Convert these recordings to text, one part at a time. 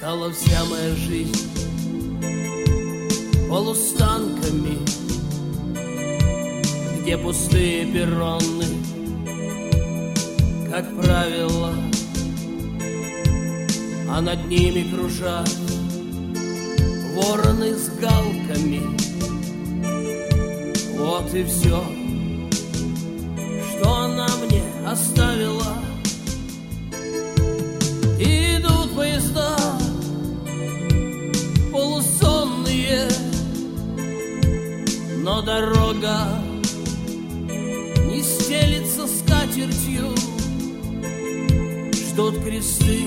Стала вся моя жизнь полустанками, где пустые перроны, как правило, а над ними кружат вороны с галками. Вот и все, что она мне оставила. Идут поезда полусонные, но дорога не стелится скатертью. Ждут кресты,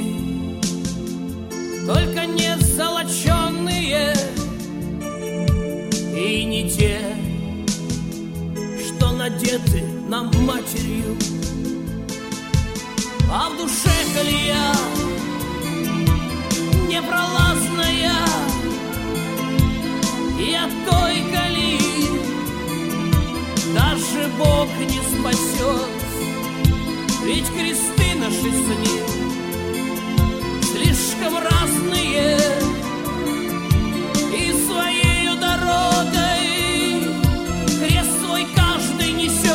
только не золоченые, и не те, что надеты нам матерью. А в душе колея непролазная, и от той колеи даже Бог не спасет. Ведь кресты наши с ним слишком разные, и своею дорогой крест свой каждый несет.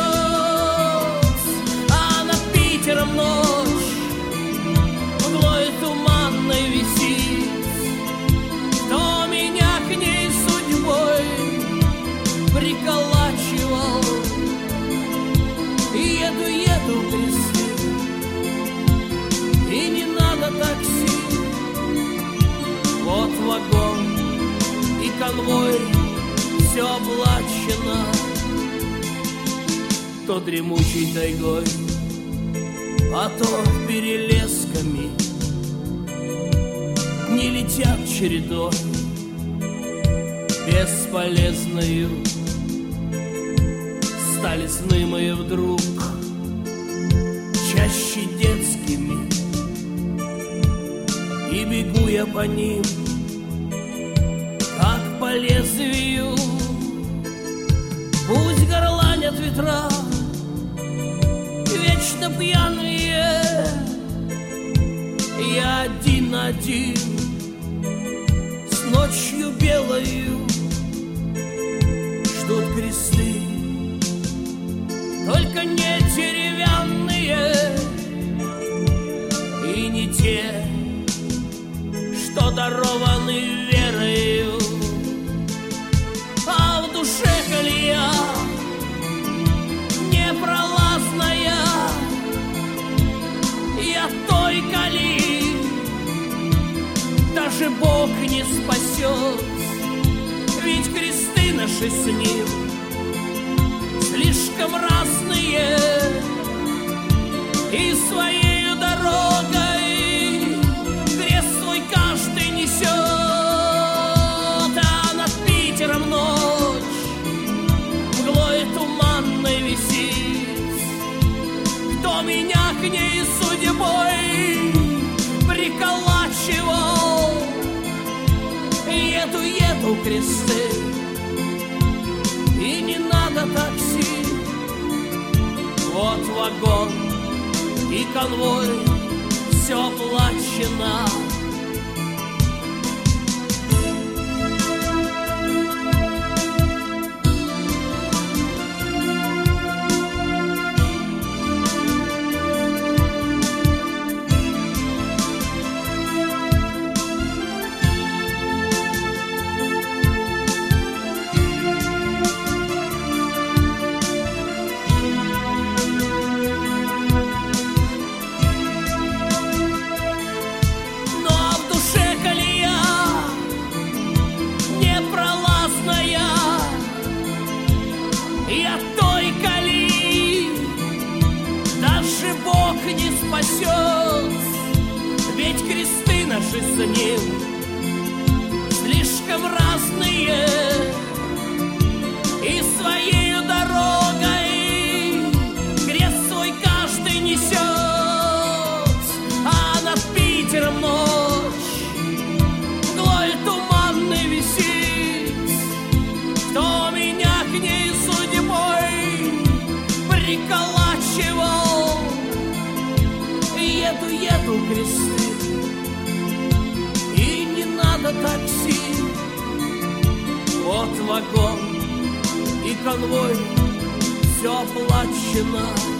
А над Питером ночь мглой туманной висит. Кто меня к ней судьбой приколачивал, и еду кресты, и не надо такси. Вот вагон и конвой, все оплачено. То дремучей тайгой, а то перелесками не летят чередой бесполезною. Стали сны мои вдруг чаще детскими, и бегу я по ним, как по лезвию. Пусть горланят ветра вечно пьяные, я один на один с ночью белою. Ждут кресты, только не деревянные, и не те, что дарованы верою. А в душе колея непролазная, и от той колеи даже Бог не спасет. Ведь кресты наши с ним слишком разные, и своею дорогой крест свой каждый несет. А над Питером ночь мглой туманной висит. Кто меня к ней судьбой приколачивал, еду кресты, и не надо такси. Вот вагон и конвой, все оплачено. Не спасет, ведь кресты наши с ним слишком разные, и своею дорогой крест свой каждый несет. А над Питером ночь мглой туманной висит. Кто меня к ней судьбой приколачивал, еду кресты, и тот вагон и конвой, все оплачено.